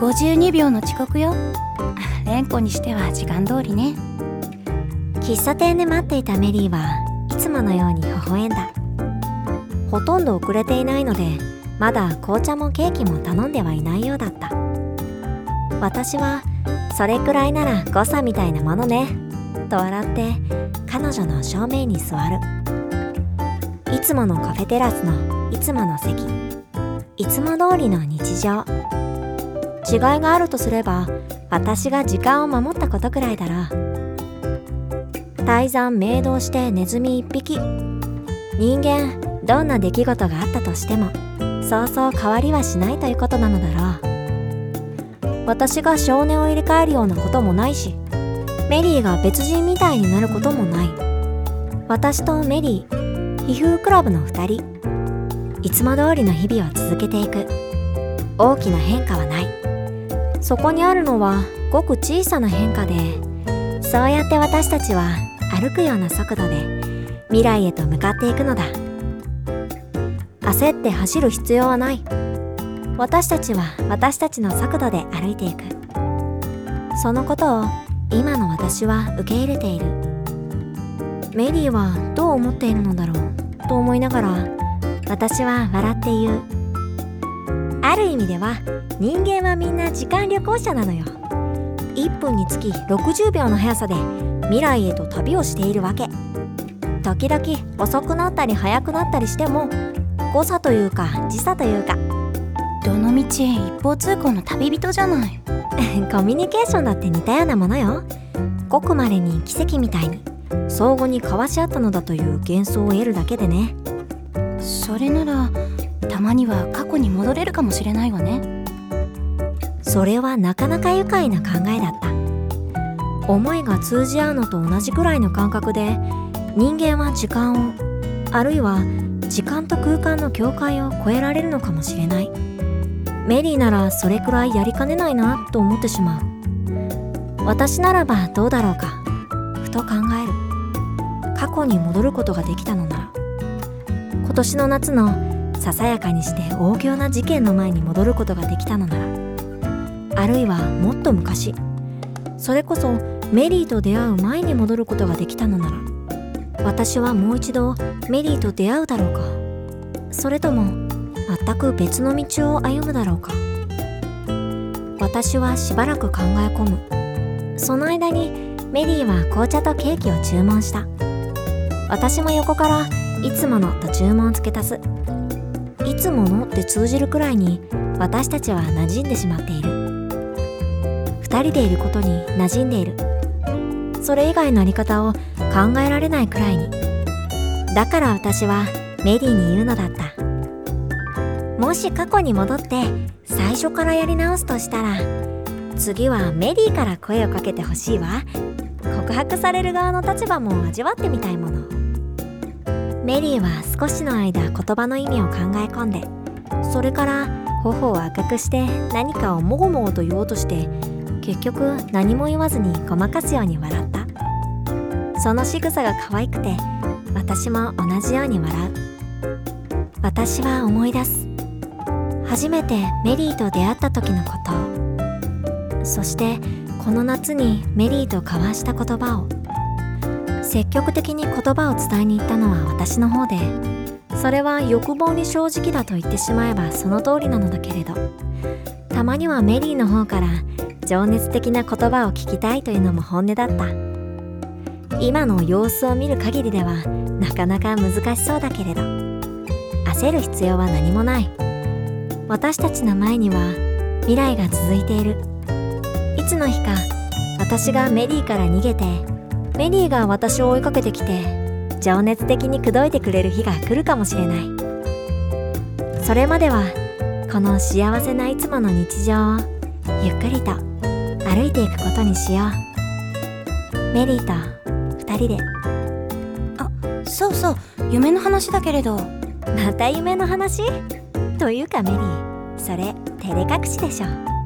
52秒の遅刻よ。蓮子にしては時間通りね。 喫茶店で待っていたメリーはいつものように微笑んだ。ほとんど遅れていないので、まだ紅茶もケーキも頼んではいないようだった。私はそれくらいなら誤差みたいなものねと笑って彼女の正面に座る。いつものカフェテラスのいつもの席、いつも通りの日常。違いがあるとすれば、私が時間を守ったことくらいだろう。大山明堂してネズミ一匹。人間どんな出来事があったとしてもそうそう変わりはしないということなのだろう。私が少年を入れ替えるようなこともないし、メリーが別人みたいになることもない。私とメリー、皮膚クラブの2人、いつも通りの日々を続けていく。大きな変化はない。そこにあるのはごく小さな変化で、そうやって私たちは歩くような速度で未来へと向かっていくのだ。焦って走る必要はない。私たちは私たちの速度で歩いていく。そのことを今の私は受け入れている。メリーはどう思っているのだろうと思いながら、私は笑って言う。ある意味では人間はみんな時間旅行者なのよ。1分につき60秒の速さで未来へと旅をしているわけ。時々遅くなったり速くなったりしても、誤差というか時差というか、 どのみち一方通行の旅人じゃない。 コミュニケーションだって似たようなものよ。ごくまれに奇跡みたいに相互に交わし合ったのだという幻想を得るだけでね。 それならたまには過去に戻れるかもしれないわね。 それはなかなか愉快な考えだった。思いが通じ合うのと同じくらいの感覚で、人間は時間を、あるいは時間と空間の境界を越えられるのかもしれない。メリーならそれくらいやりかねないなと思ってしまう。私ならばどうだろうか、ふと考える。過去に戻ることができたのなら、今年の夏のささやかにして大仰な事件の前に戻ることができたのなら、あるいはもっと昔、それこそメリーと出会う前に戻ることができたのなら、私はもう一度メリーと出会うだろうか、それとも全く別の道を歩むだろうか。私はしばらく考え込む。その間にメリーは紅茶とケーキを注文した。私も横からいつものと注文を付け足す。いつものって通じるくらいに私たちは馴染んでしまっている。二人でいることに馴染んでいる。それ以外のあり方を考えられないくらいに。だから私はメリーに言うのだった。もし過去に戻って最初からやり直すとしたら、次はメリーから声をかけてほしいわ。告白される側の立場も味わってみたいもの。メリーは少しの間言葉の意味を考え込んで、それから頬を赤くして何かをもごもごと言おうとして、結局何も言わずにごまかすように笑った。その仕草が可愛くて、私も同じように笑う。私は思い出す。初めてメリーと出会った時のこと。そしてこの夏にメリーと交わした言葉を。積極的に言葉を伝えに行ったのは私の方で、それは欲望に正直だと言ってしまえばその通りなのだけれど、たまにはメリーの方から情熱的な言葉を聞きたいというのも本音だった。今の様子を見る限りではなかなか難しそうだけれど、焦る必要は何もない。私たちの前には未来が続いている。いつの日か私がメリーから逃げて、メリーが私を追いかけてきて、情熱的に口説いてくれる日が来るかもしれない。それまではこの幸せないつもの日常をゆっくりと歩いていくことにしよう。メリーと二人で。 あ、そうそう、夢の話だけれど。 また夢の話？というかメリー、それ照れ隠しでしょ。